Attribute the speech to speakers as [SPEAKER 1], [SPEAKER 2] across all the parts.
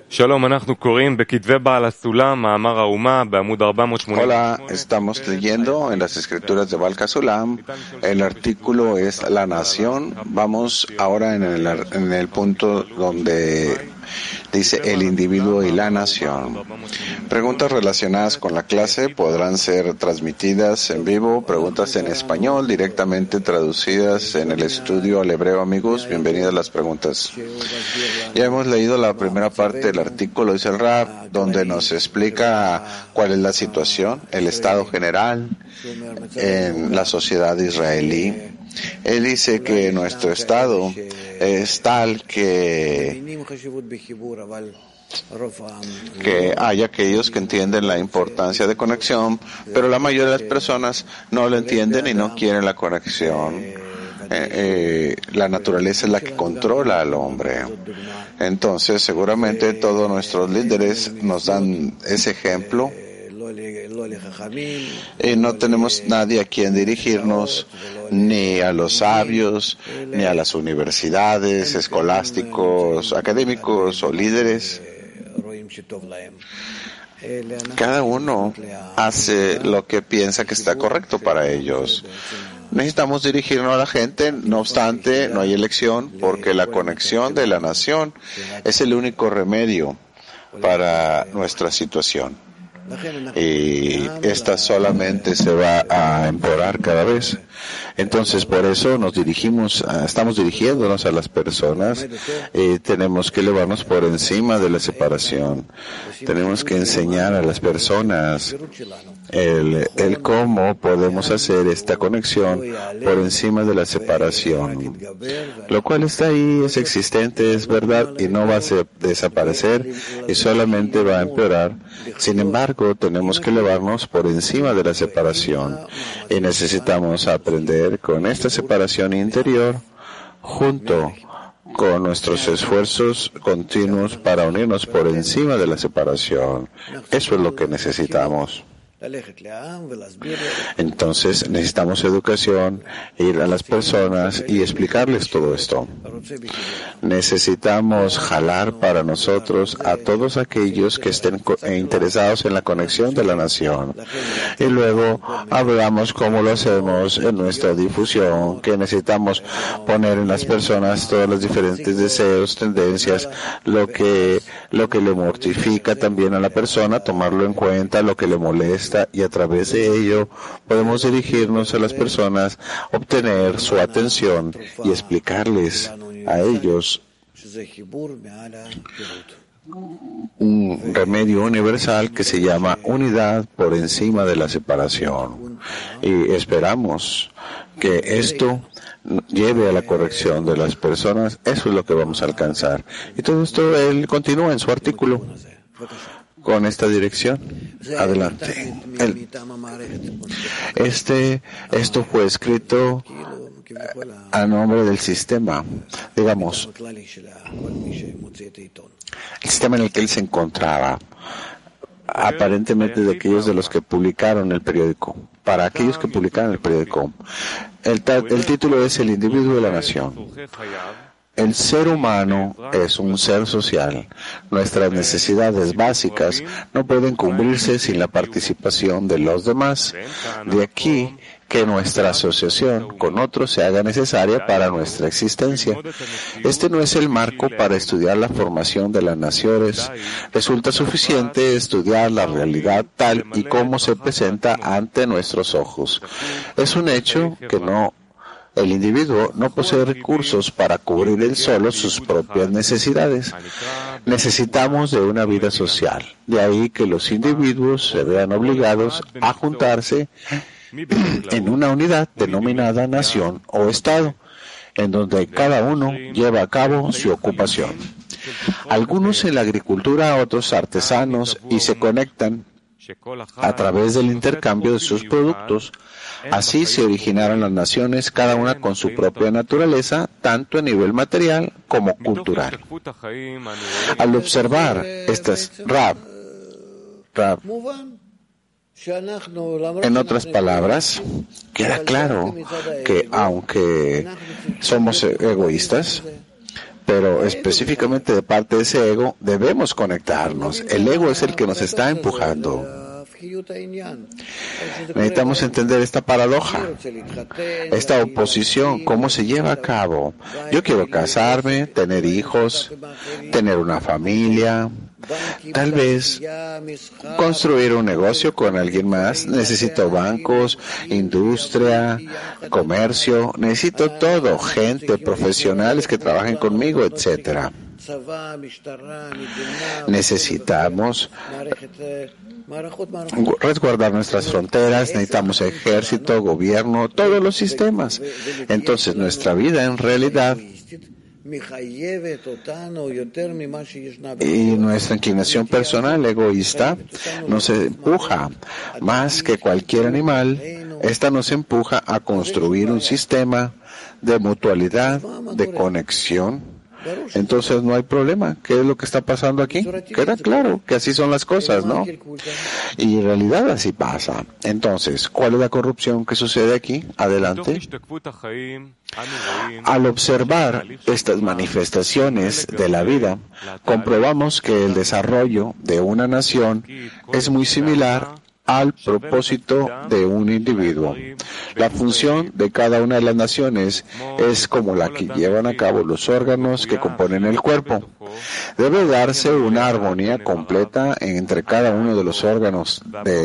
[SPEAKER 1] Hola, estamos leyendo en las escrituras de Baal HaSulam. El artículo es La Nación. Vamos ahora en el punto donde dice el individuo y la nación. Preguntas relacionadas con la clase podrán ser transmitidas en vivo. Preguntas en español directamente traducidas en el estudio al hebreo. Amigos, bienvenidas las preguntas. Ya hemos leído la primera parte del artículo, dice el Rab, donde nos explica cuál es la situación, el estado general en la sociedad israelí. Él dice que nuestro estado es tal que hay aquellos que entienden la importancia de conexión, pero la mayoría de las personas no lo entienden y no quieren la conexión. La naturaleza es la que controla al hombre. Entonces, seguramente todos nuestros líderes nos dan ese ejemplo. Y no tenemos nadie a quien dirigirnos, ni a los sabios, ni a las universidades, escolásticos, académicos o líderes. Cada uno hace lo que piensa que está correcto para ellos. Necesitamos dirigirnos a la gente, no obstante, no hay elección, porque la conexión de la nación es el único remedio para nuestra situación. Y esta solamente se va a empeorar cada vez. Entonces, por eso estamos dirigiéndonos a las personas y tenemos que elevarnos por encima de la separación. Tenemos que enseñar a las personas el cómo podemos hacer esta conexión por encima de la separación. Lo cual está ahí, es existente, es verdad y no va a desaparecer y solamente va a empeorar. Sin embargo, tenemos que elevarnos por encima de la separación y necesitamos aprender con esta separación interior junto con nuestros esfuerzos continuos para unirnos por encima de la separación. Eso es lo que necesitamos. Entonces necesitamos educación, ir a las personas y explicarles todo esto. Necesitamos jalar para nosotros a todos aquellos que estén interesados en la conexión de la nación. Y luego hablamos cómo lo hacemos en nuestra difusión, que necesitamos poner en las personas todos los diferentes deseos, tendencias, lo que le mortifica también a la persona, tomarlo en cuenta, lo que le molesta, y a través de ello podemos dirigirnos a las personas, obtener su atención y explicarles a ellos un remedio universal que se llama unidad por encima de la separación. Y esperamos que esto lleve a la corrección de las personas. Eso es lo que vamos a alcanzar. Y todo esto él continúa en su artículo con esta dirección. Adelante. Esto fue escrito a nombre del sistema, digamos, el sistema en el que él se encontraba, aparentemente de aquellos de los que publicaron el periódico, para aquellos que publicaron el periódico. El título es El individuo y la nación. El ser humano es un ser social. Nuestras necesidades básicas no pueden cubrirse sin la participación de los demás. De aquí que nuestra asociación con otros se haga necesaria para nuestra existencia. Este no es el marco para estudiar la formación de las naciones. Resulta suficiente estudiar la realidad tal y como se presenta ante nuestros ojos. Es un hecho que el individuo no posee recursos para cubrir él solo sus propias necesidades. Necesitamos de una vida social. De ahí que los individuos se vean obligados a juntarse en una unidad denominada nación o Estado, en donde cada uno lleva a cabo su ocupación. Algunos en la agricultura, otros artesanos, y se conectan a través del intercambio de sus productos. Así se originaron las naciones, cada una con su propia naturaleza, tanto a nivel material como cultural. Al observar estas en otras palabras, queda claro que aunque somos egoístas, Pero específicamente de parte de ese ego debemos conectarnos. El ego es el que nos está empujando. Necesitamos entender esta paradoja, esta oposición, cómo se lleva a cabo. Yo quiero casarme, tener hijos, tener una familia, tal vez construir un negocio con alguien más. Necesito bancos, industria, comercio, necesito todo, gente, profesionales que trabajen conmigo, etcétera. Necesitamos resguardar nuestras fronteras, necesitamos ejército, gobierno, todos los sistemas. Entonces nuestra vida en realidad y nuestra inclinación personal egoísta nos empuja más que cualquier animal. Esta nos empuja a construir un sistema de mutualidad, de conexión. Entonces no hay problema. ¿Qué es lo que está pasando aquí? Queda claro que así son las cosas, ¿no? Y en realidad así pasa. Entonces, ¿cuál es la corrupción que sucede aquí? Adelante. Al observar estas manifestaciones de la vida, comprobamos que el desarrollo de una nación es muy similar al propósito de un individuo. La función de cada una de las naciones es como la que llevan a cabo los órganos que componen el cuerpo. Debe darse una armonía completa entre cada uno de los órganos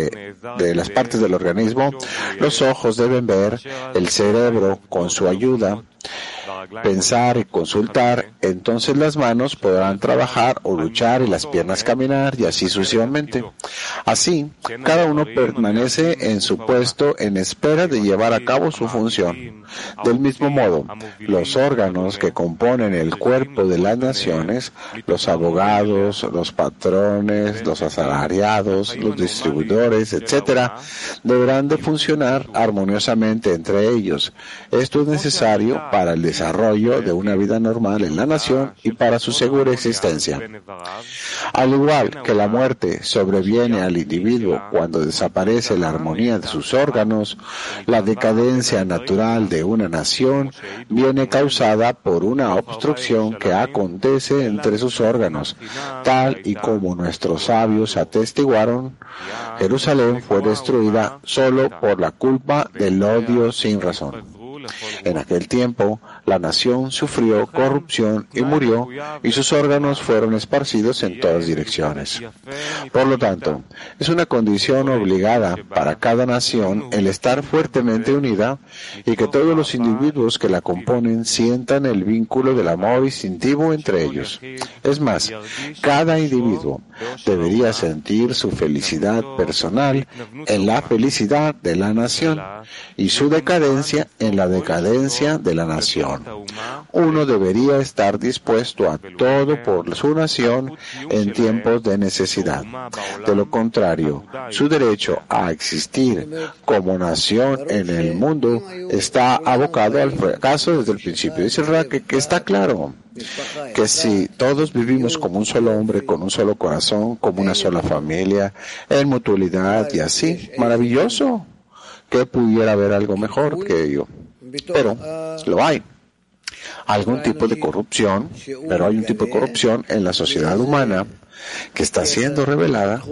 [SPEAKER 1] de las partes del organismo. Los ojos deben ver, el cerebro, con su ayuda, pensar y consultar, entonces las manos podrán trabajar o luchar y las piernas caminar y así sucesivamente. Así, cada uno permanece en su puesto en espera de llevar a cabo su función. Del mismo modo, los órganos que componen el cuerpo de las naciones, los abogados, los patrones, los asalariados, los distribuidores, etc., deberán de funcionar armoniosamente entre ellos. Esto es necesario para el desarrollo de una vida normal en la nación y para su segura existencia. Al igual que la muerte sobreviene al individuo cuando desaparece la armonía de sus órganos, la decadencia natural de una nación viene causada por una obstrucción que acontece entre sus órganos. Tal y como nuestros sabios atestiguaron, Jerusalén fue destruida solo por la culpa del odio sin razón. En aquel tiempo, la nación sufrió corrupción y murió, y sus órganos fueron esparcidos en todas direcciones. Por lo tanto, es una condición obligada para cada nación el estar fuertemente unida y que todos los individuos que la componen sientan el vínculo del amor instintivo entre ellos. Es más, cada individuo debería sentir su felicidad personal en la felicidad de la nación y su decadencia en la decadencia de la nación. Uno debería estar dispuesto a todo por su nación en tiempos de necesidad. De lo contrario, su derecho a existir como nación en el mundo está abocado al fracaso desde el principio. Dice Ra que está claro que si todos vivimos como un solo hombre, con un solo corazón, como una sola familia, en mutualidad y así, maravilloso, que pudiera haber algo mejor que ello. Pero lo hay. Algún tipo de corrupción, pero hay un tipo de corrupción en la sociedad humana que está siendo revelada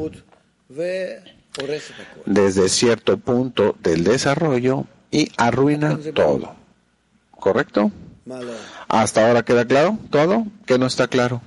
[SPEAKER 1] desde cierto punto del desarrollo y arruina todo. ¿Correcto? ¿Hasta ahora queda claro todo? ¿Qué no está claro?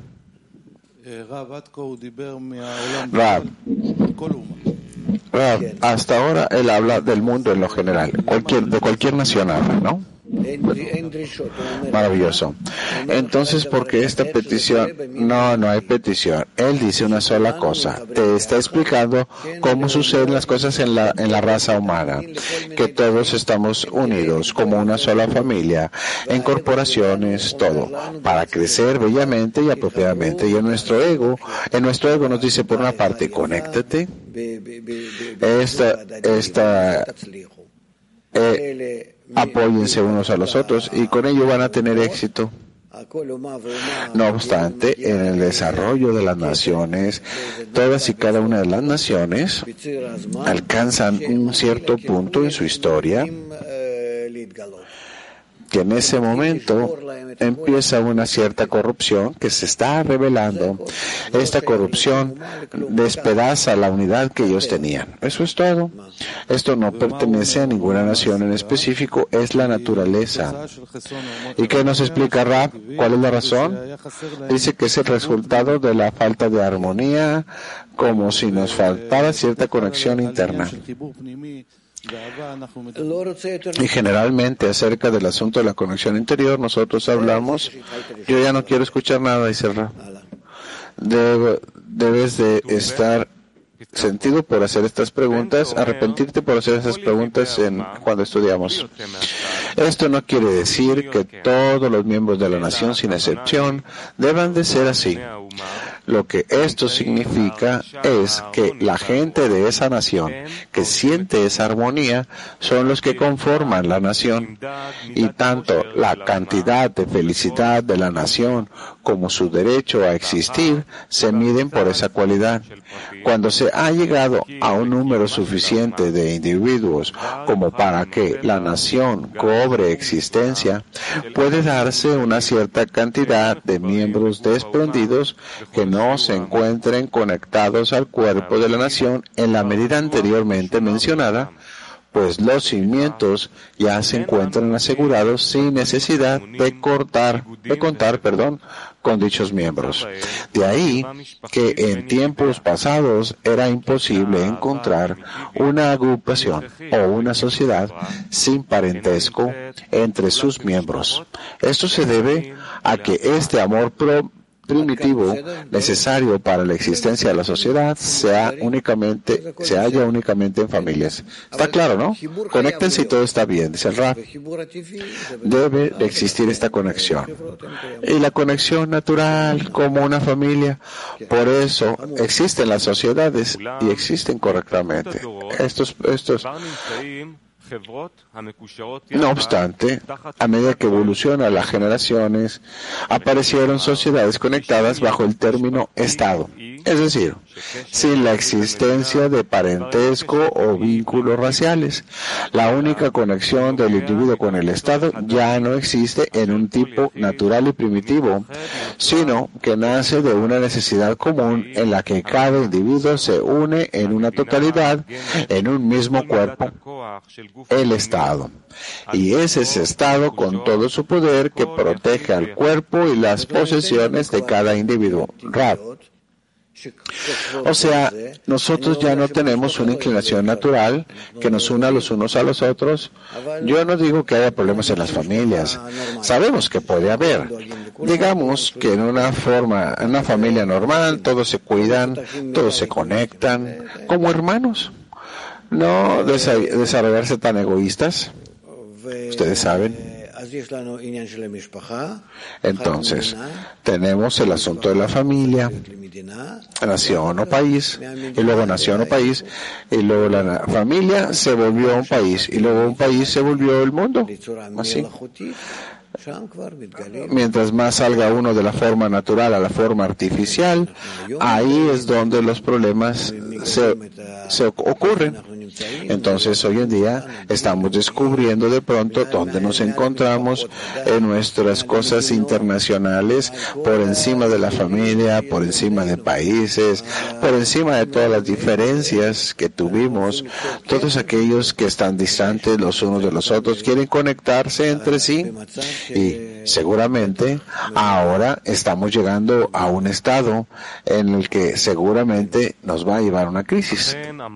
[SPEAKER 1] Rab, hasta ahora él habla del mundo en lo general. De cualquier nación habla, ¿no? Maravilloso. Entonces, ¿por qué esta petición? No hay petición. Él dice una sola cosa. Te está explicando cómo suceden las cosas en la raza humana. Que todos estamos unidos como una sola familia, en corporaciones, todo, para crecer bellamente y apropiadamente. Y en nuestro ego nos dice por una parte, conéctate. Apóyense unos a los otros y con ello van a tener éxito. No obstante, en el desarrollo de las naciones, todas y cada una de las naciones alcanzan un cierto punto en su historia que en ese momento empieza una cierta corrupción que se está revelando. Esta corrupción despedaza la unidad que ellos tenían. Eso es todo. Esto no pertenece a ninguna nación en específico, es la naturaleza. ¿Y qué nos explica Rab? ¿Cuál es la razón? Dice que es el resultado de la falta de armonía, como si nos faltara cierta conexión interna. Y generalmente acerca del asunto de la conexión interior nosotros hablamos, yo ya no quiero escuchar nada, dice Rab. Debes de estar sentido por hacer estas preguntas, arrepentirte por hacer esas preguntas cuando estudiamos. Esto no quiere decir que todos los miembros de la nación, sin excepción, deban de ser así. Lo que esto significa es que la gente de esa nación que siente esa armonía son los que conforman la nación, y tanto la cantidad de felicidad de la nación como su derecho a existir se miden por esa cualidad. Cuando se ha llegado a un número suficiente de individuos como para que la nación cobre existencia, puede darse una cierta cantidad de miembros desprendidos que no se encuentren conectados al cuerpo de la nación en la medida anteriormente mencionada, pues los cimientos ya se encuentran asegurados sin necesidad de contar con dichos miembros. De ahí que en tiempos pasados era imposible encontrar una agrupación o una sociedad sin parentesco entre sus miembros. Esto se debe a que este amor primitivo necesario para la existencia de la sociedad se halla únicamente en familias. Está claro, ¿no? Conéctense y todo está bien, dice el Rab. Debe de existir esta conexión. Y la conexión natural como una familia. Por eso existen las sociedades y existen correctamente. Estos No obstante, a medida que evolucionan las generaciones, aparecieron sociedades conectadas bajo el término Estado, es decir, sin la existencia de parentesco o vínculos raciales. La única conexión del individuo con el Estado ya no existe en un tipo natural y primitivo, sino que nace de una necesidad común en la que cada individuo se une en una totalidad, en un mismo cuerpo, el Estado. Y es ese Estado con todo su poder que protege al cuerpo y las posesiones de cada individuo. Rab. O sea, nosotros ya no tenemos una inclinación natural que nos una los unos a los otros. Yo no digo que haya problemas en las familias. Sabemos que puede haber. Digamos que en una familia normal, todos se cuidan, todos se conectan, como hermanos. No desarrollarse tan egoístas. Ustedes saben. Entonces, tenemos el asunto de la familia, nación o país, y luego nación o país, y luego la familia se volvió un país, y luego un país se volvió el mundo. Así. Mientras más salga uno de la forma natural a la forma artificial, ahí es donde los problemas se ocurren. Entonces, hoy en día estamos descubriendo de pronto dónde nos encontramos en nuestras cosas internacionales, por encima de la familia, por encima de países, por encima de todas las diferencias que tuvimos. Todos aquellos que están distantes los unos de los otros quieren conectarse entre sí. Y seguramente ahora estamos llegando a un estado en el que seguramente nos va a llevar a una crisis.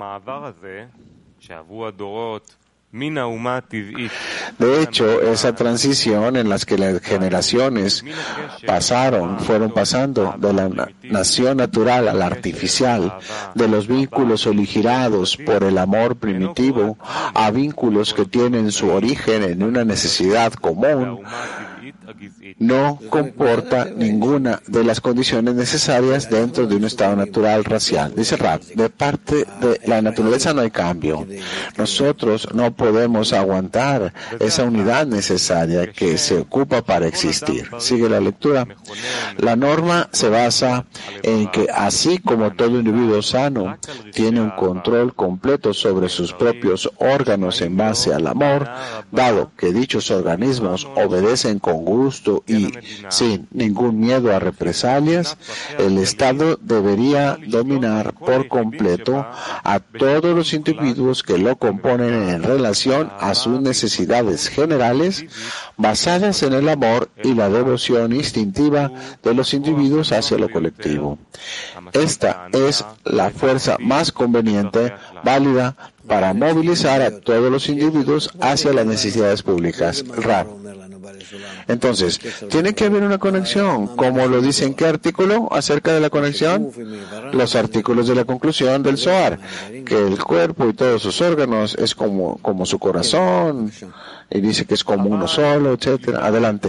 [SPEAKER 1] De hecho, esa transición en la que las generaciones fueron pasando de la nación natural a la artificial, de los vínculos originados por el amor primitivo a vínculos que tienen su origen en una necesidad común, no comporta ninguna de las condiciones necesarias dentro de un estado natural racial. Dice Rab, de parte de la naturaleza no hay cambio. Nosotros no podemos aguantar esa unidad necesaria que se ocupa para existir. Sigue la lectura. La norma se basa en que así como todo individuo sano tiene un control completo sobre sus propios órganos en base al amor, dado que dichos organismos obedecen con gusto y sin ningún miedo a represalias, el Estado debería dominar por completo a todos los individuos que lo componen en relación a sus necesidades generales basadas en el amor y la devoción instintiva de los individuos hacia lo colectivo. Esta es la fuerza más conveniente, válida, para movilizar a todos los individuos hacia las necesidades públicas. Rab. Entonces, tiene que haber una conexión. ¿Cómo lo dice en qué artículo acerca de la conexión? Los artículos de la conclusión del Zohar, que el cuerpo y todos sus órganos es como su corazón, y dice que es como uno solo, etc. Adelante.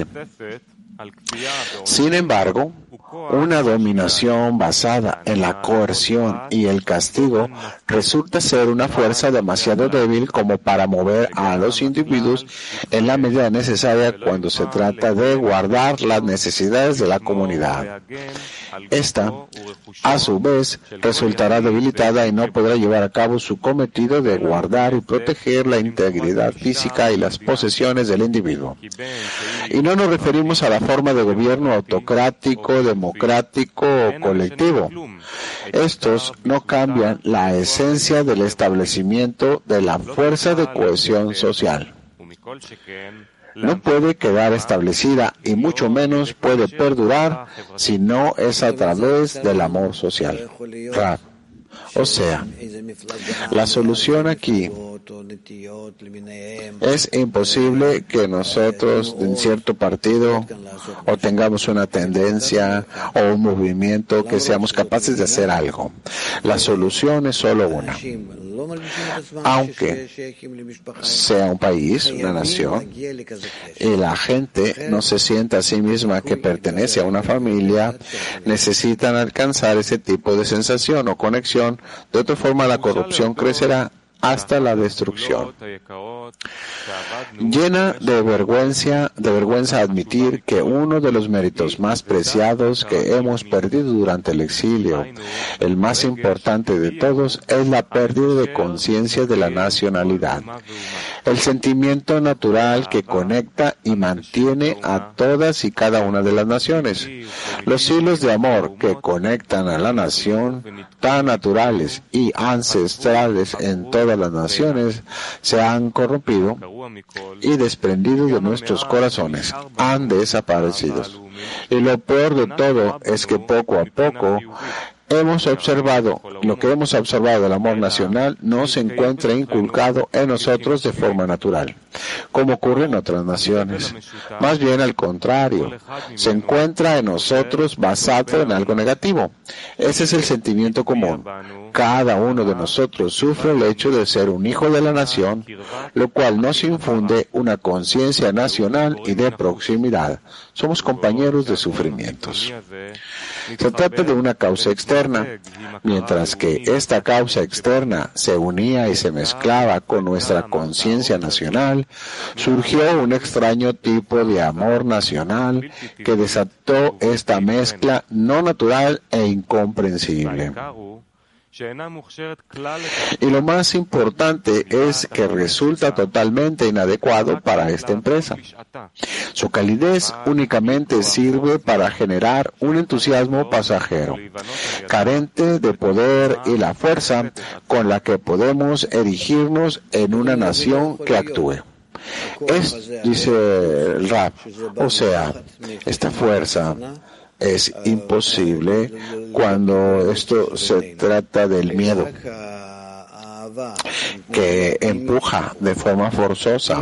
[SPEAKER 1] Sin embargo, una dominación basada en la coerción y el castigo resulta ser una fuerza demasiado débil como para mover a los individuos en la medida necesaria cuando se trata de guardar las necesidades de la comunidad. Esta, a su vez, resultará debilitada y no podrá llevar a cabo su cometido de guardar y proteger la integridad física y las posesiones del individuo. Y no nos referimos a la forma de gobierno autocrático, democrático o colectivo. Estos no cambian la esencia del establecimiento de la fuerza de cohesión social. No puede quedar establecida y mucho menos puede perdurar si no es a través del amor social. Rab. O sea, la solución aquí es imposible que nosotros en cierto partido o tengamos una tendencia o un movimiento que seamos capaces de hacer algo. La solución es solo una. Aunque sea un país, una nación, y la gente no se sienta a sí misma que pertenece a una familia, necesitan alcanzar ese tipo de sensación o conexión. De otra forma, la corrupción crecerá hasta la destrucción. Llena de vergüenza admitir que uno de los méritos más preciados que hemos perdido durante el exilio, el más importante de todos, es la pérdida de conciencia de la nacionalidad, el sentimiento natural que conecta y mantiene a todas y cada una de las naciones. Los hilos de amor que conectan a la nación, tan naturales y ancestrales en todas las naciones, se han corrompido y desprendido de nuestros corazones, han desaparecido. Y lo peor de todo es que poco a poco lo que hemos observado del amor nacional no se encuentra inculcado en nosotros de forma natural, como ocurre en otras naciones. Más bien al contrario, se encuentra en nosotros basado en algo negativo. Ese es el sentimiento común. Cada uno de nosotros sufre el hecho de ser un hijo de la nación, lo cual nos infunde una conciencia nacional y de proximidad. Somos compañeros de sufrimientos. Se trata de una causa externa, mientras que esta causa externa se unía y se mezclaba con nuestra conciencia nacional, surgió un extraño tipo de amor nacional que desató esta mezcla no natural e incomprensible. Y lo más importante es que resulta totalmente inadecuado para esta empresa. Su calidez únicamente sirve para generar un entusiasmo pasajero, carente de poder y la fuerza con la que podemos erigirnos en una nación que actúe. Dice el Rab, o sea, esta fuerza es imposible cuando esto se trata del miedo que empuja de forma forzosa.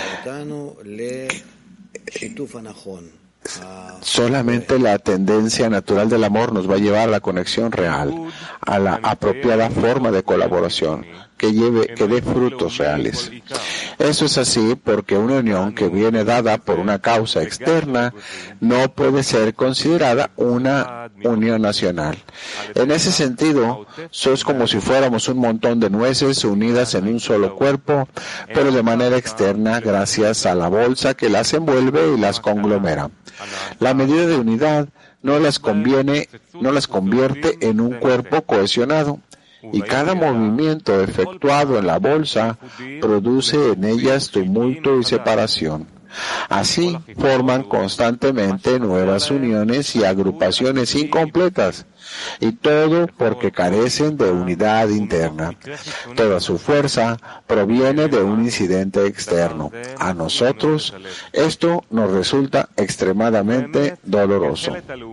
[SPEAKER 1] Solamente la tendencia natural del amor nos va a llevar a la conexión real, a la apropiada forma de colaboración. que dé frutos reales. Eso es así porque una unión que viene dada por una causa externa no puede ser considerada una unión nacional. En ese sentido, es como si fuéramos un montón de nueces unidas en un solo cuerpo, pero de manera externa gracias a la bolsa que las envuelve y las conglomera. La medida de unidad no las convierte en un cuerpo cohesionado, y cada movimiento efectuado en la bolsa produce en ellas tumulto y separación. Así forman constantemente nuevas uniones y agrupaciones incompletas, y todo porque carecen de unidad interna. Toda su fuerza proviene de un incidente externo. A nosotros, esto nos resulta extremadamente doloroso.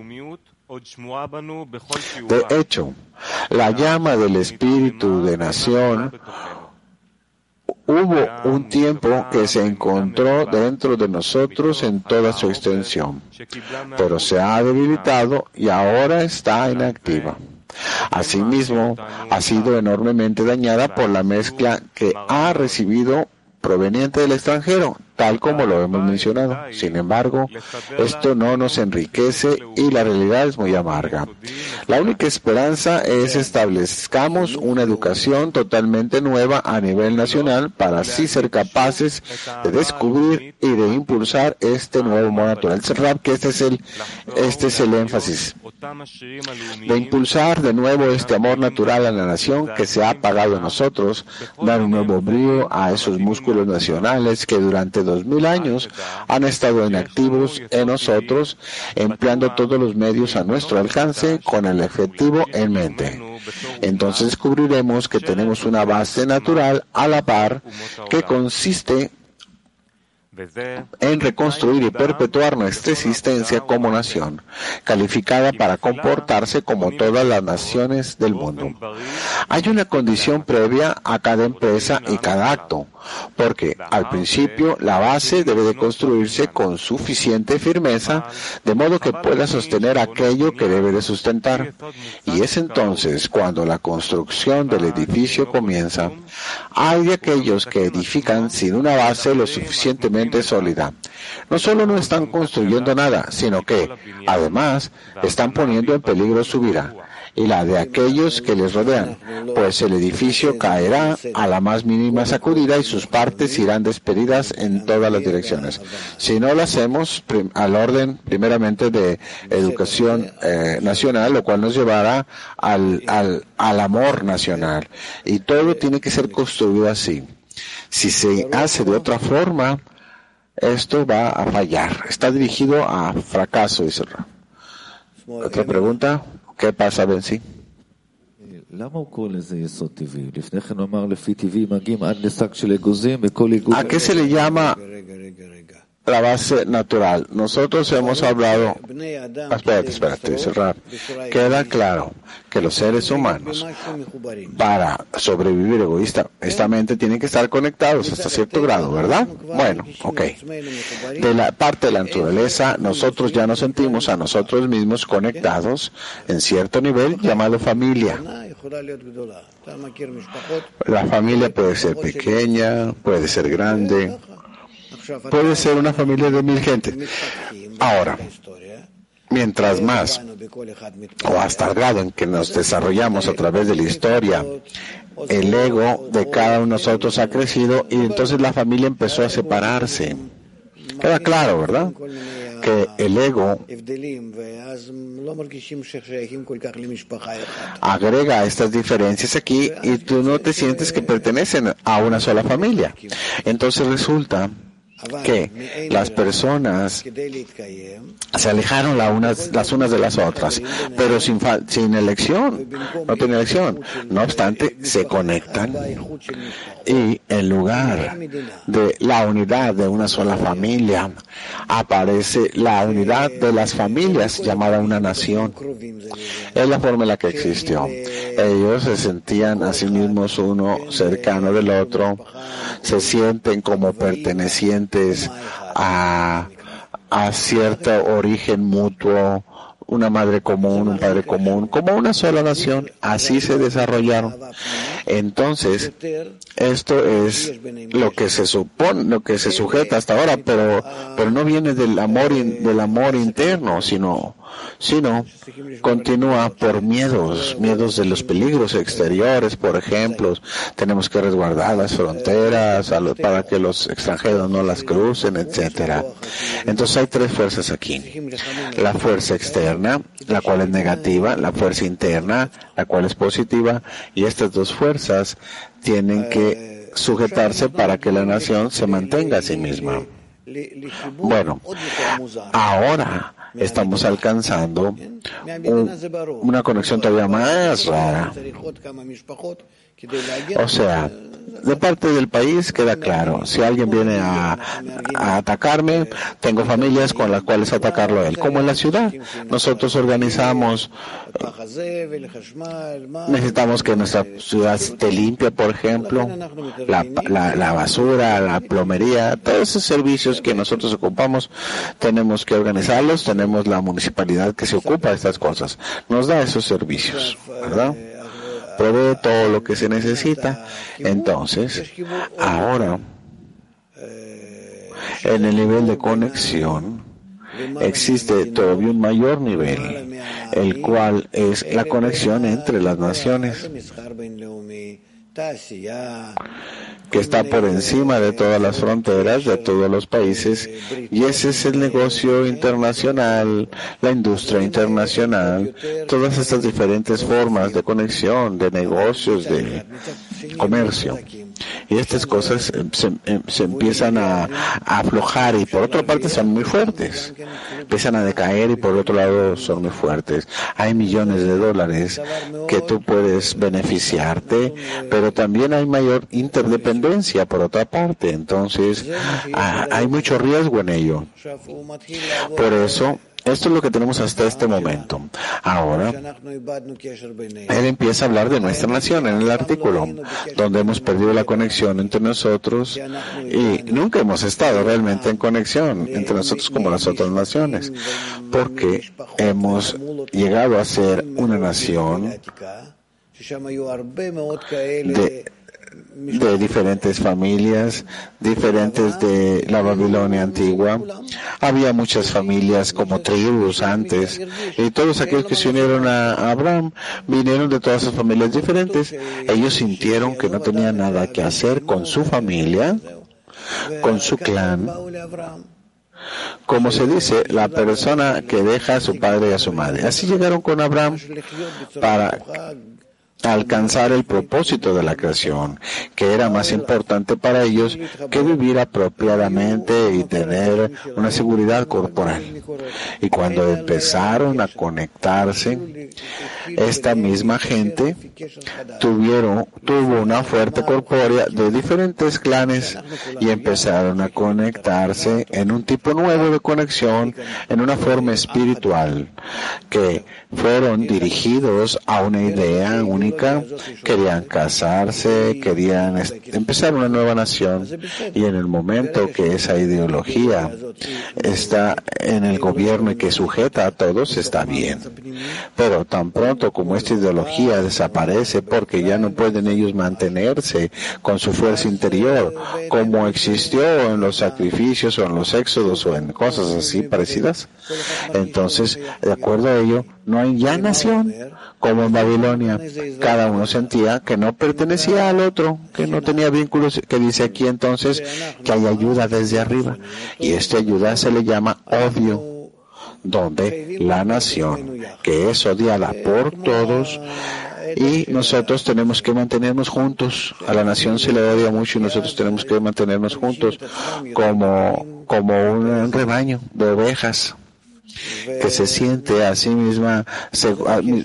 [SPEAKER 1] De hecho, la llama del espíritu de nación hubo un tiempo que se encontró dentro de nosotros en toda su extensión, pero se ha debilitado y ahora está inactiva. Asimismo, ha sido enormemente dañada por la mezcla que ha recibido proveniente del extranjero, tal como lo hemos mencionado. Sin embargo, esto no nos enriquece y la realidad es muy amarga. La única esperanza es establezcamos una educación totalmente nueva a nivel nacional para así ser capaces de descubrir y de impulsar este nuevo modo natural. Que este es el énfasis. De impulsar de nuevo este amor natural a la nación que se ha apagado en nosotros, dar un nuevo brío a esos músculos nacionales que durante 2000 años han estado inactivos en nosotros, empleando todos los medios a nuestro alcance con el objetivo en mente. Entonces descubriremos que tenemos una base natural a la par que consiste en reconstruir y perpetuar nuestra existencia como nación, calificada para comportarse como todas las naciones del mundo. Hay una condición previa a cada empresa y cada acto, porque al principio la base debe de construirse con suficiente firmeza, de modo que pueda sostener aquello que debe de sustentar. Y es entonces cuando la construcción del edificio comienza. Hay de aquellos que edifican sin una base lo suficientemente sólida. No solo no están construyendo nada, sino que, además, están poniendo en peligro su vida y la de aquellos que les rodean, pues el edificio caerá a la más mínima sacudida y sus partes irán despedidas en todas las direcciones. Si no lo hacemos al orden, primeramente, de educación nacional, lo cual nos llevará al amor nacional. Y todo tiene que ser construido así. Si se hace de otra forma, esto va a fallar. Está dirigido a fracaso, dice Ra. ¿Otra pregunta? ¿Qué pasa, Benzi? ¿A qué se le llama la base natural? Nosotros hemos hablado... Espérate, dice Rab. Queda claro que los seres humanos, para sobrevivir egoístamente, tienen que estar conectados hasta cierto grado, ¿verdad? Bueno, ok. De la parte de la naturaleza, nosotros ya nos sentimos a nosotros mismos conectados en cierto nivel llamado familia. La familia puede ser pequeña, puede ser grande, puede ser una familia de 1000 gente. Ahora, mientras más, o hasta el grado en que nos desarrollamos a través de la historia, el ego de cada uno de nosotros ha crecido y entonces la familia empezó a separarse. Queda claro, ¿verdad? Que el ego agrega estas diferencias aquí y tú no te sientes que pertenecen a una sola familia. Entonces resulta que las personas se alejaron las unas de las otras, pero sin elección, no tienen elección. No obstante, se conectan y en lugar de la unidad de una sola familia, aparece la unidad de las familias llamada una nación. Es la forma en la que existió. Ellos se sentían a sí mismos uno cercano del otro, se sienten como pertenecientes a cierto origen mutuo una madre común, un padre común, como una sola nación, así se desarrollaron. Entonces, esto es lo que se supone, lo que se sujeta hasta ahora, pero no viene del amor interno, sino continúa por miedos de los peligros exteriores, por ejemplo. Tenemos que resguardar las fronteras para que los extranjeros no las crucen, etcétera. Entonces hay tres fuerzas aquí. La fuerza externa, la cual es negativa, la fuerza interna, la cual es positiva, y estas dos fuerzas tienen que sujetarse para que la nación se mantenga a sí misma. Bueno, ahora estamos alcanzando una conexión todavía más rara. O sea, de parte del país queda claro, si alguien viene a atacarme, tengo familias con las cuales atacarlo a él. Como en la ciudad, nosotros organizamos, necesitamos que nuestra ciudad esté limpia, por ejemplo, la basura, la plomería, todos esos servicios que nosotros ocupamos, tenemos que organizarlos, tenemos la municipalidad que se ocupa de estas cosas, nos da esos servicios, ¿verdad? Provee todo lo que se necesita. Entonces, ahora, en el nivel de conexión, existe todavía un mayor nivel, el cual es la conexión entre las naciones, que está por encima de todas las fronteras, de todos los países, y ese es el negocio internacional, la industria internacional, todas estas diferentes formas de conexión, de negocios, de comercio. Y estas cosas se empiezan a aflojar y por otra parte son muy fuertes. Empiezan a decaer y por otro lado son muy fuertes. Hay millones de dólares que tú puedes beneficiarte, pero también hay mayor interdependencia por otra parte. Entonces hay mucho riesgo en ello. Por eso, esto es lo que tenemos hasta este momento. Ahora, él empieza a hablar de nuestra nación en el artículo, donde hemos perdido la conexión entre nosotros y nunca hemos estado realmente en conexión entre nosotros como las otras naciones, porque hemos llegado a ser una nación de diferentes familias, diferentes de la Babilonia antigua. Había muchas familias como tribus antes, y todos aquellos que se unieron a Abraham vinieron de todas esas familias diferentes. Ellos sintieron que no tenían nada que hacer con su familia, con su clan. Como se dice, la persona que deja a su padre y a su madre. Así llegaron con Abraham para alcanzar el propósito de la creación, que era más importante para ellos que vivir apropiadamente y tener una seguridad corporal. Y cuando empezaron a conectarse, esta misma gente tuvo una fuerte corpórea de diferentes clanes y empezaron a conectarse en un tipo nuevo de conexión, en una forma espiritual, que fueron dirigidos a una idea única. Querían casarse, querían empezar una nueva nación, y en el momento que esa ideología está en el gobierno y que sujeta a todos, está bien. Pero tan pronto como esta ideología desaparece porque ya no pueden ellos mantenerse con su fuerza interior, como existió en los sacrificios o en los éxodos o en cosas así parecidas, entonces, de acuerdo a ello, no hay ya nación como en Babilonia. Cada uno sentía que no pertenecía al otro, que no tenía vínculos, que dice aquí entonces que hay ayuda desde arriba, y esta ayuda se le llama odio, donde la nación, que es odiada por todos, y nosotros tenemos que mantenernos juntos. A la nación se le odia mucho y nosotros tenemos que mantenernos juntos como un rebaño de ovejas que se siente a sí misma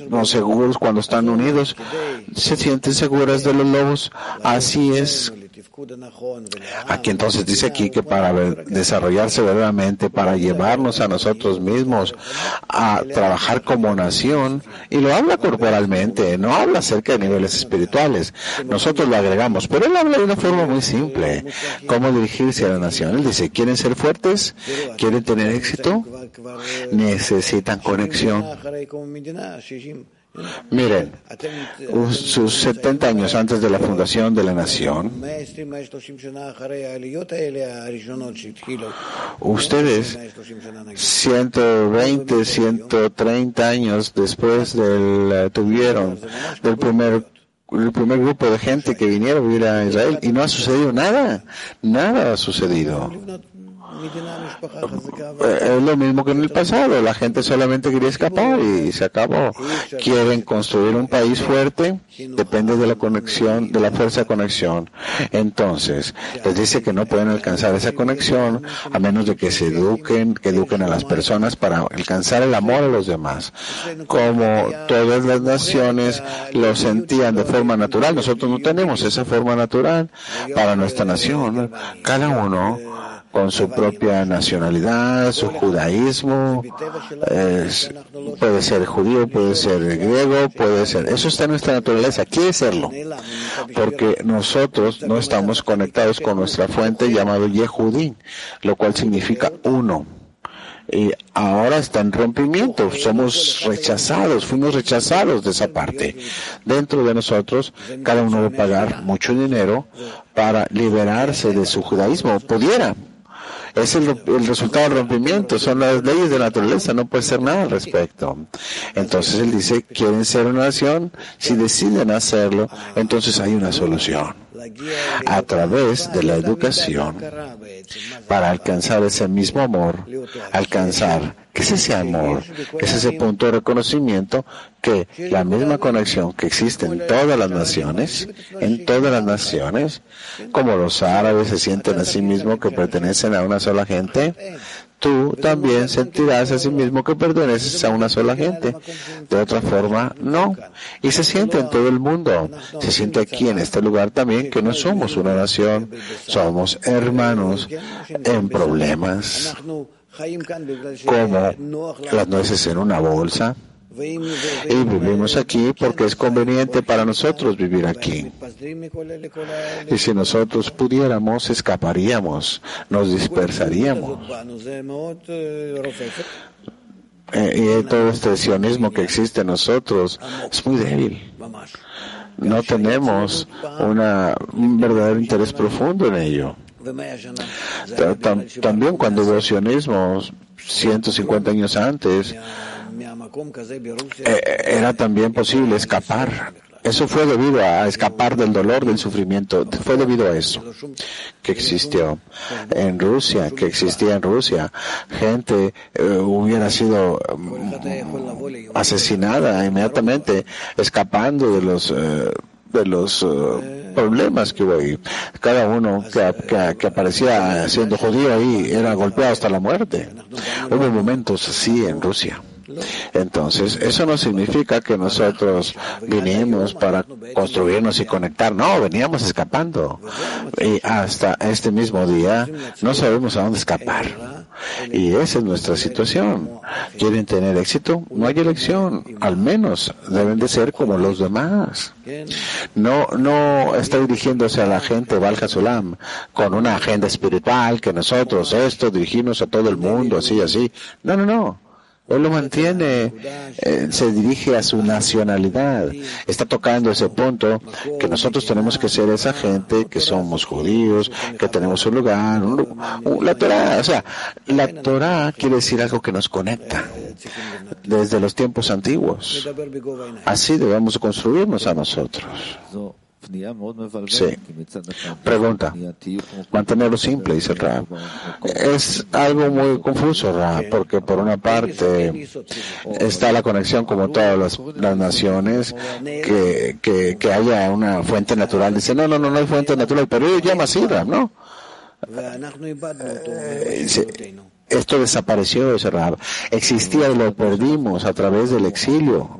[SPEAKER 1] seguros cuando están unidos, se sienten seguras de los lobos. Así es Aquí entonces dice aquí que para desarrollarse verdaderamente, para llevarnos a nosotros mismos a trabajar como nación, y lo habla corporalmente, no habla acerca de niveles espirituales, nosotros lo agregamos, pero él habla de una forma muy simple, cómo dirigirse a la nación. Él dice, ¿quieren ser fuertes? ¿Quieren tener éxito? Necesitan conexión. Miren, sus 70 años antes de la fundación de la nación, ustedes 120, 130 años después tuvieron del primer grupo de gente que vinieron a vivir a Israel y no ha sucedido nada, nada ha sucedido. Es lo mismo que en el pasado, la gente solamente quería escapar y se acabó. Quieren construir un país fuerte, depende de la conexión, de la fuerza de conexión. Entonces, les dice que no pueden alcanzar esa conexión a menos de que se eduquen, que eduquen a las personas para alcanzar el amor a los demás. Como todas las naciones lo sentían de forma natural, nosotros no tenemos esa forma natural para nuestra nación. Cada uno con su propia nacionalidad, su judaísmo, puede ser judío, puede ser griego, puede ser, eso está en nuestra naturaleza, quiere serlo, porque nosotros no estamos conectados con nuestra fuente llamado Yehudí, lo cual significa uno. Y ahora está en rompimiento, fuimos rechazados de esa parte. Dentro de nosotros, cada uno va a pagar mucho dinero para liberarse de su judaísmo, pudiera. Es el resultado del rompimiento, son las leyes de la naturaleza, no puede ser nada al respecto. Entonces él dice, ¿quieren ser una nación? Si deciden hacerlo, entonces hay una solución. A través de la educación, para alcanzar ese mismo amor, ¿qué es ese amor? Es ese punto de reconocimiento que la misma conexión que existe en todas las naciones, como los árabes se sienten a sí mismos que pertenecen a una sola gente, tú también sentirás a sí mismo que perteneces a una sola gente. De otra forma, no. Y se siente en todo el mundo. Se siente aquí en este lugar también que no somos una nación, somos hermanos en problemas, como las nueces en una bolsa. Y vivimos aquí porque es conveniente para nosotros vivir aquí. Y si nosotros pudiéramos, escaparíamos, nos dispersaríamos. Y todo este sionismo que existe en nosotros es muy débil. No tenemos un verdadero interés profundo en ello. También cuando hubo sionismo, 150 años antes, era también posible escapar. Eso fue debido a escapar del dolor, del sufrimiento. Fue debido a eso que existió en Rusia, Gente hubiera sido asesinada inmediatamente, escapando de los problemas que hubo ahí. Cada uno que aparecía siendo judío ahí era golpeado hasta la muerte. Hubo momentos así en Rusia. Entonces, eso no significa que nosotros vinimos para construirnos y conectar. No, veníamos escapando. Y hasta este mismo día no sabemos a dónde escapar. Y esa es nuestra situación. ¿Quieren tener éxito? No hay elección. Al menos deben de ser como los demás. No está dirigiéndose a la gente Valja Sulam con una agenda espiritual que nosotros dirigirnos a todo el mundo, así. No. Él lo mantiene, se dirige a su nacionalidad. Está tocando ese punto que nosotros tenemos que ser esa gente, que somos judíos, que tenemos un lugar, la Torah. O sea, la Torah quiere decir algo que nos conecta desde los tiempos antiguos. Así debemos construirnos a nosotros. Sí. Pregunta. Mantenerlo simple, dice Rab. Es algo muy confuso, Rab, porque por una parte está la conexión como todas las naciones, que haya una fuente natural. Dice, no hay fuente natural, pero ellos llaman así, Rab, ¿no? esto desapareció, ese Rab. Existía y lo perdimos a través del exilio.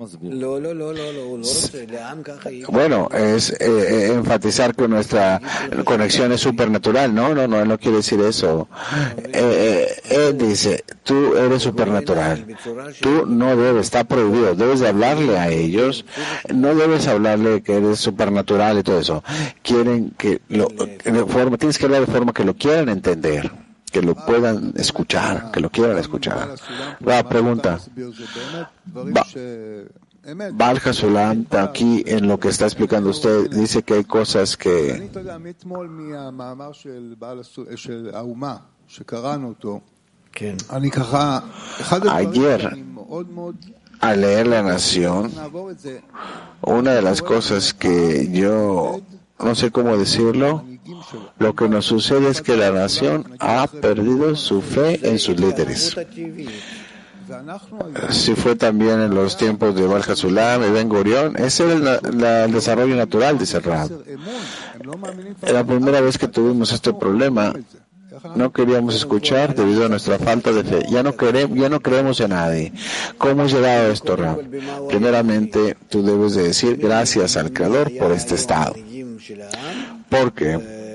[SPEAKER 1] Bueno, es enfatizar que nuestra conexión es supernatural. No, él no quiere decir eso. Él dice, tú eres supernatural. Tú no debes, está prohibido. Debes de hablarle a ellos. No debes hablarle que eres supernatural y todo eso. Quieren que tienes que hablar de forma que lo quieran entender, que lo puedan escuchar, que lo quieran escuchar. La pregunta. Baal Hasulam, aquí en lo que está explicando usted, dice que hay cosas que ayer, al leer La Nación, una de las cosas que yo no sé cómo decirlo, lo que nos sucede es que la nación ha perdido su fe en sus líderes. Si fue también en los tiempos de Baal Hasulam y Ben Gurión, ese es el desarrollo natural, dice Rab. La primera vez que tuvimos este problema, no queríamos escuchar debido a nuestra falta de fe. Ya no creemos en nadie. ¿Cómo has llegado a esto, Rab? Primeramente, tú debes de decir gracias al Creador por este estado. Porque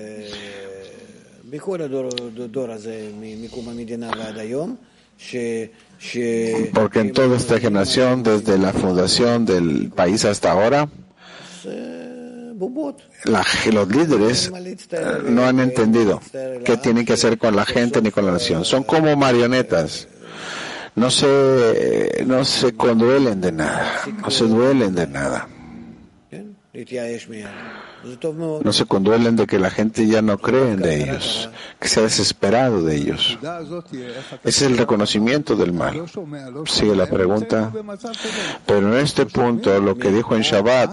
[SPEAKER 1] en toda esta generación, desde la fundación del país hasta ahora, los líderes no han entendido qué tienen que hacer con la gente ni con la nación. Son como marionetas. No se conduelen de nada. No se duelen de nada. No se conduelen de que la gente ya no cree de ellos, que se ha desesperado de ellos. Ese es el reconocimiento del mal. Sigue la pregunta. Pero en este punto, lo que dijo en Shabbat,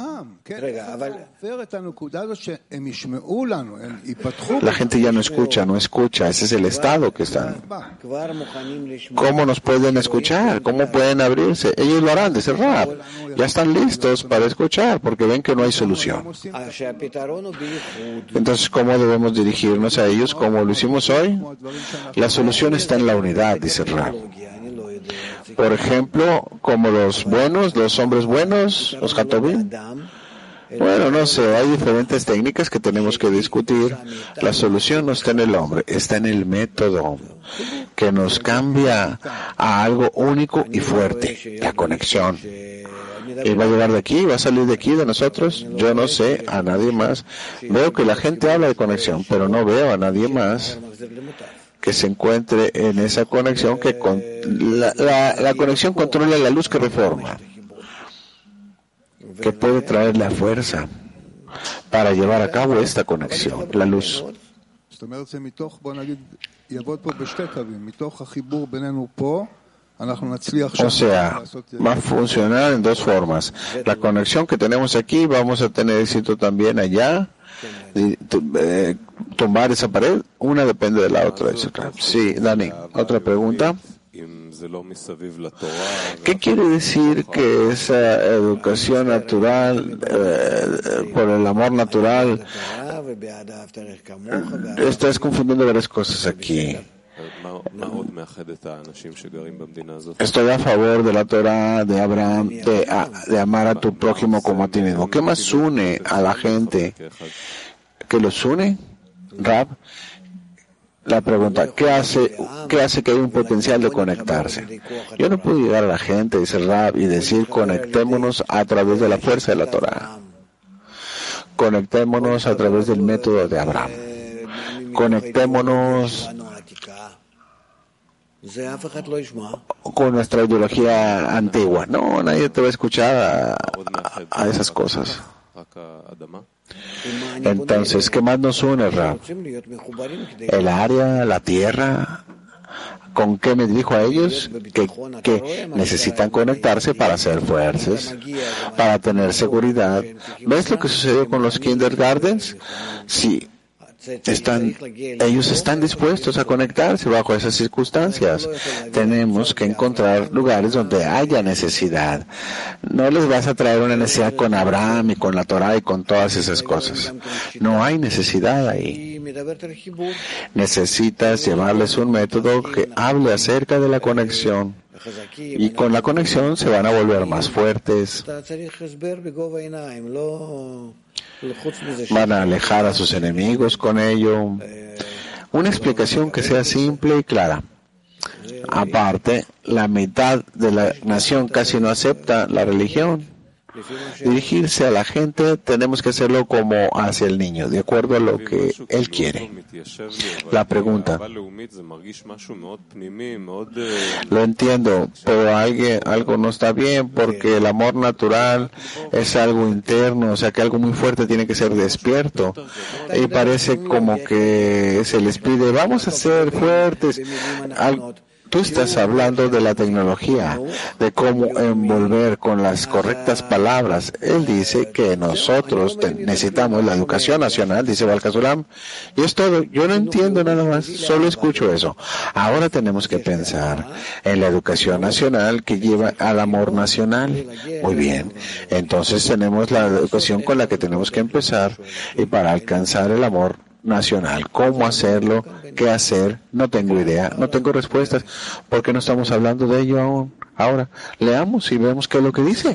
[SPEAKER 1] la gente ya no escucha. Ese es el estado que están. ¿Cómo nos pueden escuchar? ¿Cómo pueden abrirse? Ellos lo harán, dice Rab. Ya están listos para escuchar porque ven que no hay solución. Entonces, ¿cómo debemos dirigirnos a ellos? ¿Cómo lo hicimos hoy? La solución está en la unidad, dice Rab. Por ejemplo, como los hombres buenos, los Hatobim. Bueno, no sé, hay diferentes técnicas que tenemos que discutir. La solución no está en el hombre, está en el método que nos cambia a algo único y fuerte, la conexión. ¿Y va a llegar de aquí? ¿Va a salir de aquí, de nosotros? Yo no sé, a nadie más. Veo que la gente habla de conexión, pero no veo a nadie más que se encuentre en esa conexión, que la conexión controla la luz que reforma, que puede traer la fuerza para llevar a cabo esta conexión, la luz. O sea, va a funcionar en dos formas. La conexión que tenemos aquí, vamos a tener éxito también allá. Tumbar esa pared, una depende de la otra. Sí, Dani, otra pregunta. ¿Qué quiere decir que esa educación natural, por el amor natural, estás confundiendo varias cosas aquí? Estoy a favor de la Torah de Abraham, de amar a tu prójimo como a ti mismo. ¿Qué más une a la gente? ¿Qué los une? Rab, la pregunta, ¿qué hace que hay un potencial de conectarse? Yo no puedo llegar a la gente, dice Rab, y decir conectémonos a través de la fuerza de la Torah. Conectémonos a través del método de Abraham. Conectémonos con nuestra ideología antigua. No, nadie te va a escuchar a esas cosas. Entonces, ¿qué más nos une, Rab? El área, la tierra. ¿Con qué me dirijo a ellos? Que necesitan conectarse para ser fuertes, para tener seguridad. ¿Ves lo que sucedió con los kindergartens? Sí. Ellos están dispuestos a conectarse bajo esas circunstancias. Tenemos que encontrar lugares donde haya necesidad. No les vas a traer una necesidad con Abraham y con la Torah y con todas esas cosas. No hay necesidad ahí. Necesitas llevarles un método que hable acerca de la conexión. Y con la conexión se van a volver más fuertes. Van a alejar a sus enemigos con ello. Una explicación que sea simple y clara. Aparte, la mitad de la nación casi no acepta la religión. Dirigirse a la gente tenemos que hacerlo como hacia el niño, de acuerdo a lo que él quiere. La pregunta. Lo entiendo, pero algo no está bien porque el amor natural es algo interno, o sea que algo muy fuerte tiene que ser despierto. Y parece como que se les pide, vamos a ser fuertes. Tú estás hablando de la tecnología, de cómo envolver con las correctas palabras. Él dice que nosotros necesitamos la educación nacional, dice Balcasulam, y es todo. Yo no entiendo nada más, solo escucho eso. Ahora tenemos que pensar en la educación nacional que lleva al amor nacional. Muy bien, entonces tenemos la educación con la que tenemos que empezar y para alcanzar el amor nacional. ¿Cómo hacerlo? ¿Qué hacer? No tengo idea, no tengo respuestas, porque no estamos hablando de ello aún. Ahora, leamos y vemos qué es lo que dice.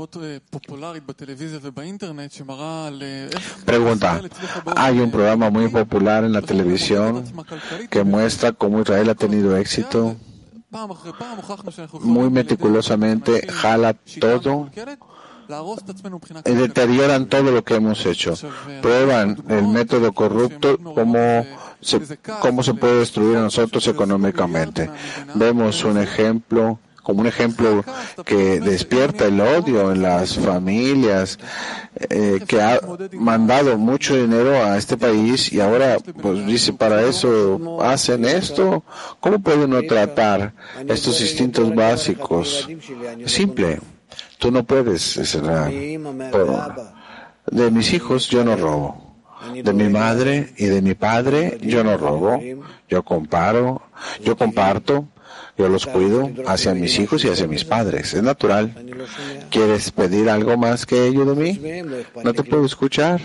[SPEAKER 1] Pregunta, hay un programa muy popular en la televisión que muestra cómo Israel ha tenido éxito. Muy meticulosamente jala todo y deterioran todo lo que hemos hecho. Prueban el método corrupto, cómo se puede destruir a nosotros económicamente. Vemos un ejemplo, como un ejemplo que despierta el odio en las familias, que ha mandado mucho dinero a este país y ahora pues dice, para eso hacen esto. ¿Cómo puede uno tratar estos instintos básicos? Simple. Tú no puedes de mis hijos yo no robo. De mi madre y de mi padre yo no robo. Yo comparto, yo los cuido hacia mis hijos y hacia mis padres. Es natural. ¿Quieres pedir algo más que ello de mí? No te puedo escuchar.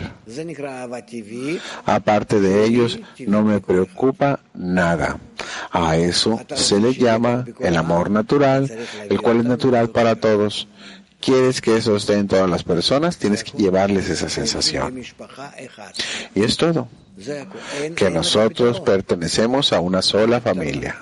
[SPEAKER 1] Aparte de ellos, no me preocupa nada. A eso se le llama el amor natural, el cual es natural para todos. ¿Quieres que eso esté en todas las personas? Tienes que llevarles esa sensación. Y es todo. Que nosotros pertenecemos a una sola familia.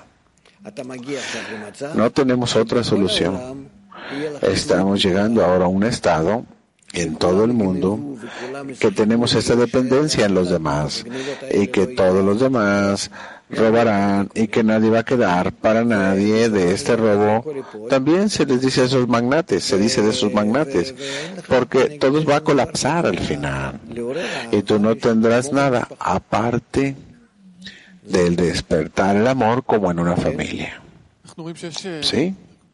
[SPEAKER 1] No tenemos otra solución. Estamos llegando ahora a un estado en todo el mundo que tenemos esta dependencia en los demás y que todos los demás robarán y que nadie va a quedar para nadie de este robo. También se les dice a esos magnates, se dice de esos magnates, porque todos va a colapsar al final y tú no tendrás nada aparte del despertar el amor como en una familia. ¿Sí?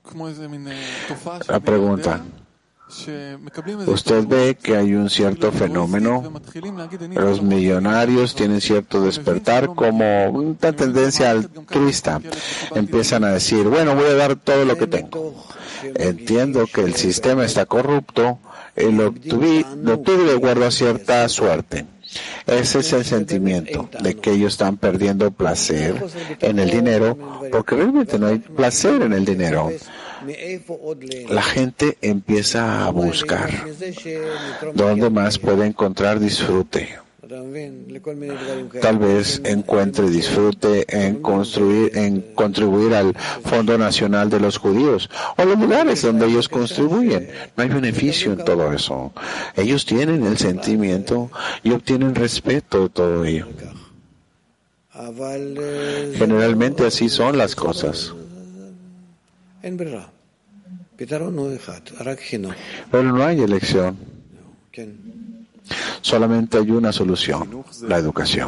[SPEAKER 1] La pregunta. Usted ve que hay un cierto fenómeno. Los millonarios tienen cierto despertar como una tendencia altruista. Empiezan a decir, bueno, voy a dar todo lo que tengo. Entiendo que el sistema está corrupto y lo tuve de acuerdo a cierta suerte. Ese es el sentimiento de que ellos están perdiendo placer en el dinero, porque realmente no hay placer en el dinero. La gente empieza a buscar dónde más puede encontrar disfrute. Tal vez encuentre disfrute en contribuir al Fondo Nacional de los Judíos o los lugares donde ellos contribuyen. No hay beneficio en todo eso. Ellos tienen el sentimiento y obtienen respeto de todo ello. Generalmente así son las cosas. Pero no hay elección. Solamente hay una solución, la educación.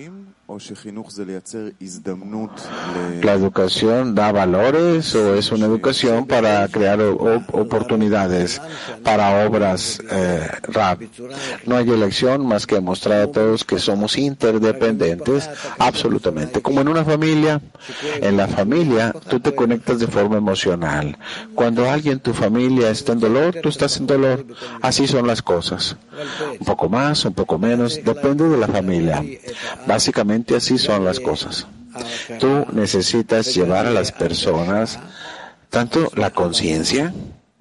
[SPEAKER 1] ¿La educación da valores o es una educación para crear oportunidades para obras Rab? No hay elección más que mostrar a todos que somos interdependientes, absolutamente. Como en una familia, en la familia tú te conectas de forma emocional. Cuando alguien en tu familia está en dolor, tú estás en dolor. Así son las cosas. Un poco más, un poco menos, depende de la familia. Básicamente así son las cosas. Tú necesitas llevar a las personas tanto la conciencia,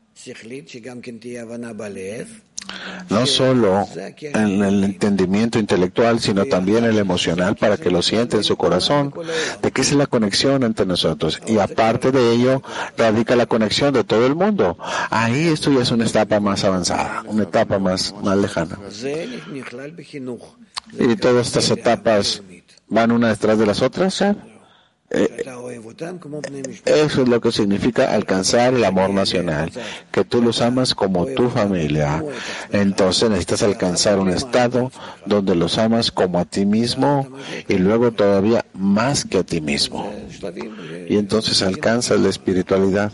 [SPEAKER 1] no solo en el entendimiento intelectual, sino también el emocional, para que lo sienta en su corazón, de que es la conexión entre nosotros. Y aparte de ello, radica la conexión de todo el mundo. Ahí esto ya es una etapa más avanzada, una etapa más lejana. Y todas estas etapas van una detrás de las otras, ¿sabes? Eso es lo que significa alcanzar el amor nacional, que tú los amas como tu familia. Entonces necesitas alcanzar un estado donde los amas como a ti mismo y luego todavía más que a ti mismo. Y entonces alcanzas la espiritualidad.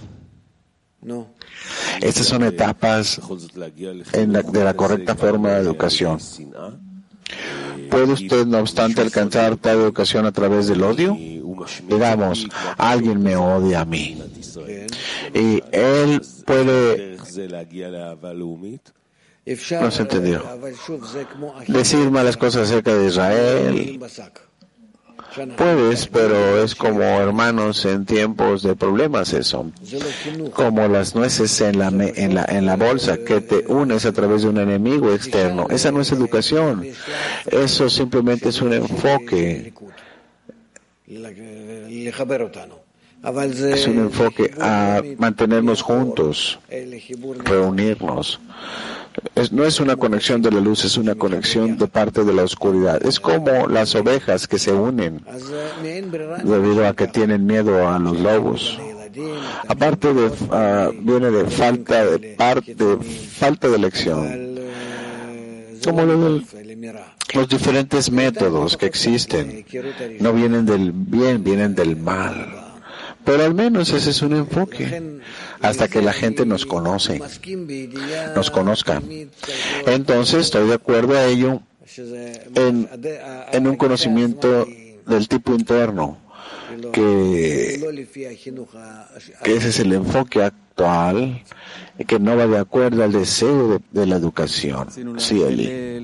[SPEAKER 1] Estas son etapas de la correcta forma de educación. ¿Puede usted, no obstante, alcanzar tal educación a través del odio? Digamos, alguien me odia a mí. Y él puede... No se entendió. Decir malas cosas acerca de Israel. Puedes, pero es como hermanos en tiempos de problemas eso. Como las nueces en la bolsa, que te unes a través de un enemigo externo. Esa no es educación. Eso simplemente es un enfoque. Es un enfoque a mantenernos juntos, reunirnos. No es una conexión de la luz, es una conexión de parte de la oscuridad. Es como las ovejas que se unen debido a que tienen miedo a los lobos. Aparte viene de falta de elección. Como los diferentes métodos que existen no vienen del bien, vienen del mal. Pero al menos ese es un enfoque, hasta que la gente nos conozca. Entonces estoy de acuerdo a ello en un conocimiento del tipo interno, que ese es el enfoque actual, que no va de acuerdo al deseo de la educación. Sí, Eli.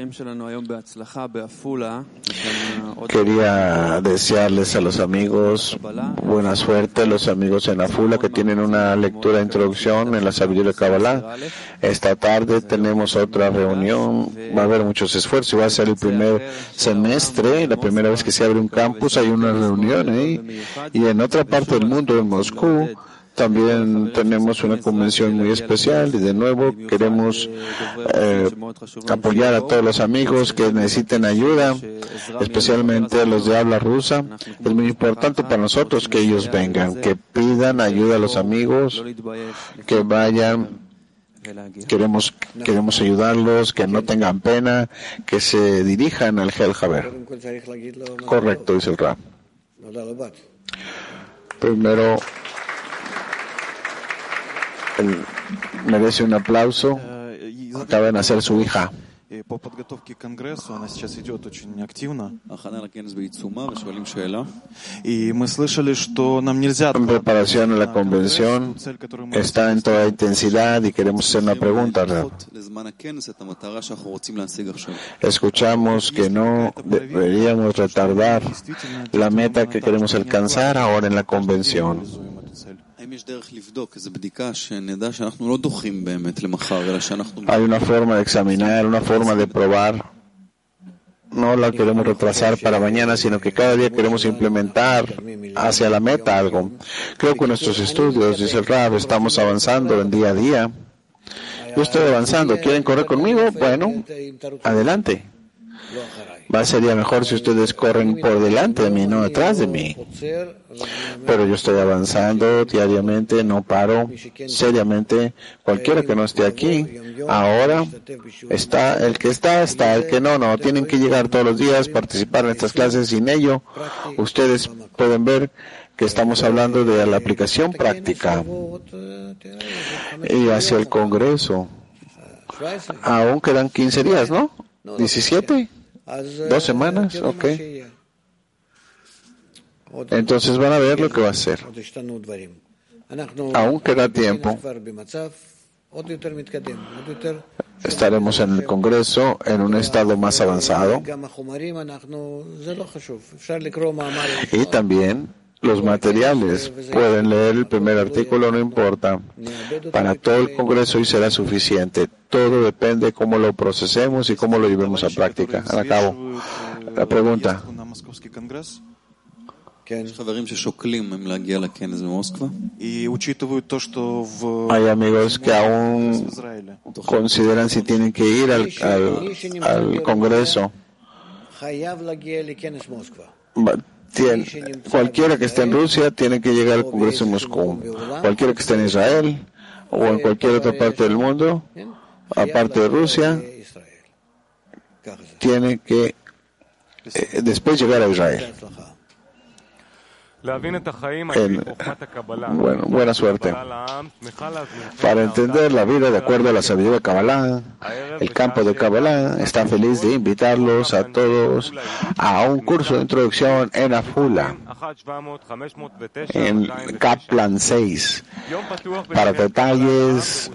[SPEAKER 1] Quería desearles a los amigos buena suerte, a los amigos en Afula que tienen una lectura de introducción en la sabiduría de Kabbalah. Esta tarde tenemos otra reunión, va a haber muchos esfuerzos, va a ser el primer semestre, la primera vez que se abre un campus, hay una reunión ahí, y en otra parte del mundo, en Moscú, también tenemos una convención muy especial y de nuevo queremos apoyar a todos los amigos que necesiten ayuda, especialmente a los de habla rusa. Es muy importante para nosotros que ellos vengan, que pidan ayuda a los amigos, que vayan. Queremos ayudarlos, que no tengan pena, que se dirijan al Hel Haber. Correcto, dice el Rab. Primero, merece un aplauso. Acaba de nacer su hija.
[SPEAKER 2] По подготовке к конгрессу она сейчас идет очень активно. И мы слышали, что нам нельзя...
[SPEAKER 1] En preparación a la convención está en toda intensidad y queremos hacer una pregunta. Escuchamos que no deberíamos retardar la meta que queremos alcanzar ahora en la convención. Hay una forma de examinar, una forma de probar. No la queremos retrasar para mañana, sino que cada día queremos implementar hacia la meta algo. Creo que con nuestros estudios, dice el Rab, estamos avanzando en día a día. Yo estoy avanzando. ¿Quieren correr conmigo? Bueno, adelante. Sería mejor si ustedes corren por delante de mí, no detrás de mí. Pero yo estoy avanzando diariamente, no paro, seriamente. Cualquiera que no esté aquí, ahora está, el que está, el que no. Tienen que llegar todos los días, participar en estas clases. Sin ello, ustedes pueden ver que estamos hablando de la aplicación práctica y hacia el Congreso. Aún quedan 15 días, ¿no? 17, 2 semanas, ok. Entonces van a ver lo que va a hacer. Aún queda tiempo. Estaremos en el Congreso en un estado más avanzado. Y también los materiales. Pueden leer el primer artículo, no importa. Para todo el Congreso y será suficiente. Todo depende de cómo lo procesemos y cómo lo llevemos a práctica. Al cabo, la pregunta. Hay amigos que aún consideran si tienen que ir al Congreso. Cualquiera que esté en Rusia tiene que llegar al Congreso en Moscú. Cualquiera que esté en Israel o en cualquier otra parte del mundo, aparte de Rusia, tiene que después llegar a Israel. Bueno, buena suerte. Para entender la vida de acuerdo a la sabiduría de Kabbalah, el campo de Kabbalah está feliz de invitarlos a todos a un curso de introducción en Afula, en Kaplan 6. Para detalles,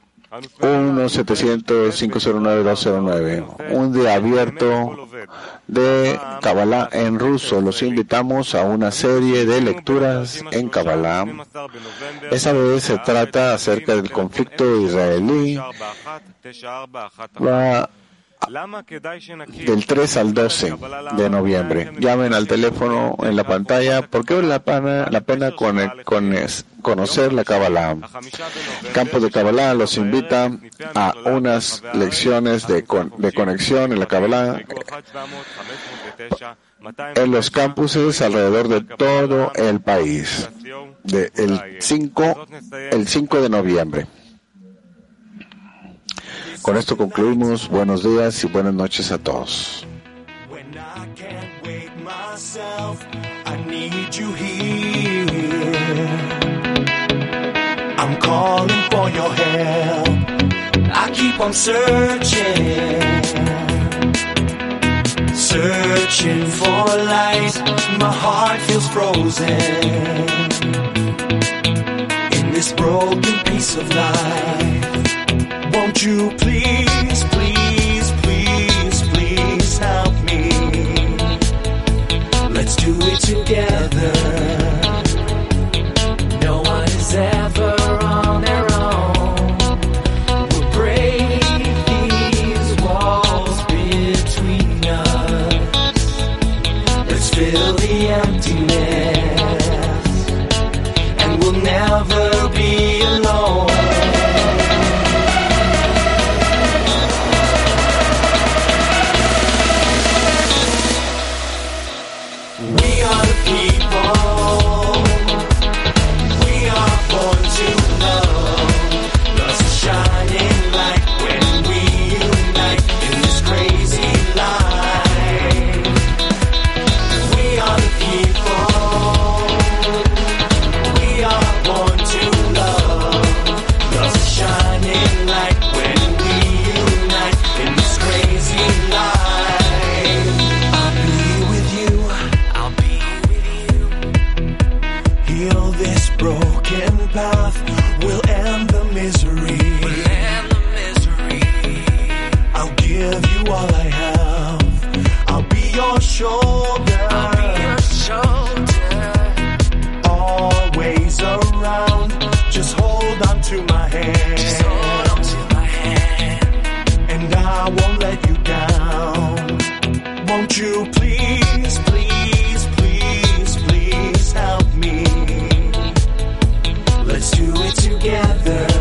[SPEAKER 1] 1-700-509-209. Un día abierto de Kabbalah en ruso. Los invitamos a una serie de lecturas en Kabbalah. Esa vez se trata acerca del conflicto israelí. Del 3 al 12 de noviembre. Llamen al teléfono en la pantalla porque vale la pena conocer la Kabbalah. Campo de Kabbalah los invita a unas lecciones de conexión en la Kabbalah en los campuses alrededor de todo el país. El 5 de noviembre. Con esto concluimos. Buenos días y buenas noches a todos. I'm calling for your help. I keep on searching for light. My heart feels frozen in this broken piece of life. Won't you please, please, please, please help me? Let's do it together. No one is ever on their own. We'll break these walls between us. Let's fill the emptiness, and we'll never be alone. Won't you please, please, please, please help me? Let's do it together.